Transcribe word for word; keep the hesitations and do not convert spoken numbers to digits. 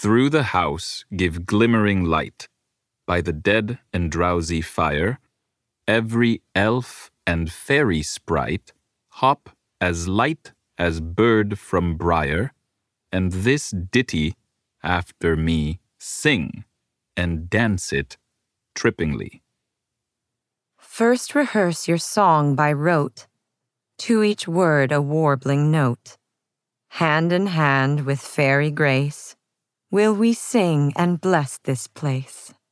Through the house give glimmering light. By the dead and drowsy fire, every elf and fairy sprite hop as light as bird from briar, and this ditty after me sing and dance it trippingly. First rehearse your song by rote, to each word a warbling note. Hand in hand with fairy grace, will we sing and bless this place.